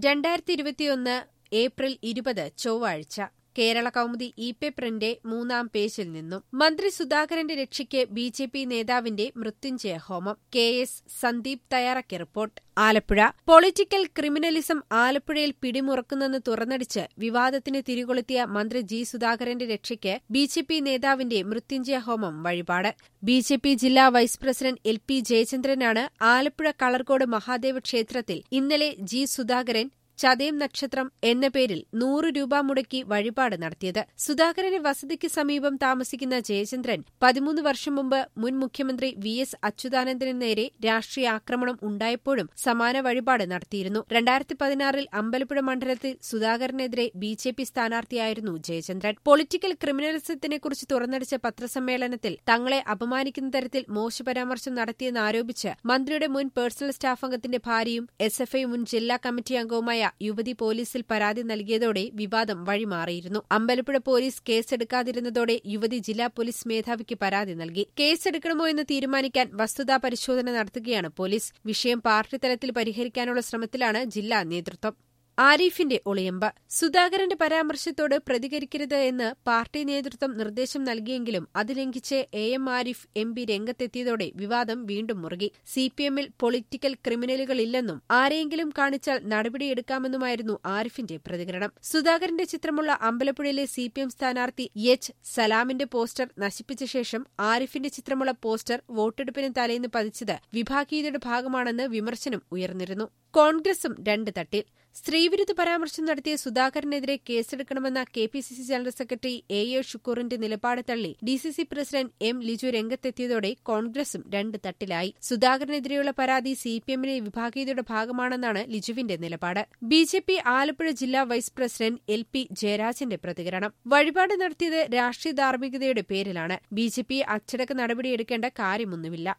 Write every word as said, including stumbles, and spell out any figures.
രണ്ടായിരത്തി ഇരുപത്തിയൊന്ന് ഏപ്രിൽ ഇരുപത് ചൊവ്വാഴ്ച കേരള കൗമുദി ഇ പേപ്പറിന്റെ മൂന്നാം പേജിൽ നിന്നും മന്ത്രി സുധാകരന്റെ രക്ഷയ്ക്ക് ബി ജെ പി നേതാവിന്റെ മൃത്യുഞ്ജയ ഹോമം. കെ എസ് സന്ദീപ് തയ്യാറാക്കിയ റിപ്പോർട്ട്. ആലപ്പുഴ. പൊളിറ്റിക്കൽ ക്രിമിനലിസം ആലപ്പുഴയിൽ പിടിമുറക്കുന്നെന്ന് തുറന്നടിച്ച് വിവാദത്തിന് തിരികൊളുത്തിയ മന്ത്രി ജി സുധാകരന്റെ രക്ഷയ്ക്ക് ബി ജെ പി നേതാവിന്റെ മൃത്യുഞ്ജയ ഹോമം വഴിപാട്. ബി ജെ പി ജില്ലാ വൈസ് പ്രസിഡന്റ് എൽ പി ജയചന്ദ്രനാണ് ആലപ്പുഴ കളർകോട് മഹാദേവ ക്ഷേത്രത്തിൽ ഇന്നലെ ജി സുധാകരൻ ചതയം നക്ഷത്രം എന്ന പേരിൽ നൂറ് രൂപ മുടക്കി വഴിപാട് നടത്തിയത്. സുധാകരന്റെ വസതിക്ക് സമീപം താമസിക്കുന്ന ജയചന്ദ്രൻ പതിമൂന്ന് വർഷം മുമ്പ് മുൻ മുഖ്യമന്ത്രി വി എസ് അച്യുതാനന്ദന് നേരെ രാഷ്ട്രീയ ആക്രമണം ഉണ്ടായപ്പോഴും സമാന വഴിപാട് നടത്തിയിരുന്നു. രണ്ടായിരത്തി പതിനാറിൽ അമ്പലപ്പുഴ മണ്ഡലത്തിൽ സുധാകരനെതിരെ ബി ജെ പി സ്ഥാനാർത്ഥിയായിരുന്നു ജയചന്ദ്രൻ. പൊളിറ്റിക്കൽ ക്രിമിനലിസത്തിനെക്കുറിച്ച് തുറന്നടിച്ച പത്രസമ്മേളനത്തിൽ തങ്ങളെ അപമാനിക്കുന്ന തരത്തിൽ മോശപരാമർശം നടത്തിയെന്നാരോപിച്ച് മന്ത്രിയുടെ മുൻ പേഴ്സണൽ സ്റ്റാഫ് അംഗത്തിന്റെ ഭാര്യയും എസ് എഫ് ഐ മുൻ ജില്ലാ കമ്മിറ്റി അംഗവുമായ യുവതി പോലീസിൽ പരാതി നൽകിയതോടെ വിവാദം വഴിമാറിയിരുന്നു. അമ്പലപ്പുഴ പോലീസ് കേസെടുക്കാതിരുന്നതോടെ യുവതി ജില്ലാ പോലീസ് മേധാവിക്ക് പരാതി നൽകി. കേസെടുക്കണമോ എന്ന് തീരുമാനിക്കാൻ വസ്തുതാ പരിശോധന നടത്തുകയാണ് പോലീസ്. വിഷയം പാർട്ടി തലത്തിൽ പരിഹരിക്കാനുള്ള ശ്രമത്തിലാണ് ജില്ലാ നേതൃത്വം. ആരിഫിന്റെ ഒളിയമ്പ്. സുധാകരന്റെ പരാമർശത്തോട് പ്രതികരിക്കരുത് എന്ന് പാർട്ടി നേതൃത്വം നിർദ്ദേശം നൽകിയെങ്കിലും അത് ലംഘിച്ച് A M Arif M P രംഗത്തെത്തിയതോടെ വിവാദം വീണ്ടും മുറുകി. സി പി എമ്മിൽ പൊളിറ്റിക്കൽ ക്രിമിനലുകളില്ലെന്നും ആരെയെങ്കിലും കാണിച്ചാൽ നടപടിയെടുക്കാമെന്നുമായിരുന്നു ആരിഫിന്റെ പ്രതികരണം. സുധാകരന്റെ ചിത്രമുള്ള അമ്പലപ്പുഴയിലെ സി പി എം സ്ഥാനാർത്ഥി എച്ച് സലാമിന്റെ പോസ്റ്റർ നശിപ്പിച്ച ശേഷം ആരിഫിന്റെ ചിത്രമുള്ള പോസ്റ്റർ വോട്ടെടുപ്പിന് തലേന്ന് പതിച്ചത് വിഭാഗീയതയുടെ ഭാഗമാണെന്ന് വിമർശനം ഉയർന്നിരുന്നു. കോൺഗ്രസും രണ്ട് തട്ടിൽ. സ്ത്രീവിരുദ്ധ പരാമർശം നടത്തിയ സുധാകരനെതിരെ കേസെടുക്കണമെന്ന K P C C general secretary A A ഷുക്കൂറിന്റെ നിലപാട് തള്ളി D C C president M Liju രംഗത്തെത്തിയതോടെ കോൺഗ്രസും രണ്ട് തട്ടിലായി. സുധാകരനെതിരെയുള്ള പരാതി സി പി എമ്മിലെ വിഭാഗീയതയുടെ ഭാഗമാണെന്നാണ് ലിജുവിന്റെ നിലപാട്. ബി ജെ പി ആലപ്പുഴ ജില്ലാ വൈസ് പ്രസിഡന്റ് എൽ പി ജയരാജന്റെ പ്രതികരണം. വഴിപാട് നടത്തിയത് രാഷ്ട്രീയ ധാർമ്മികതയുടെ പേരിലാണ്. ബി ജെ പി അച്ചടക്ക നടപടിയെടുക്കേണ്ട കാര്യമൊന്നുമില്ല.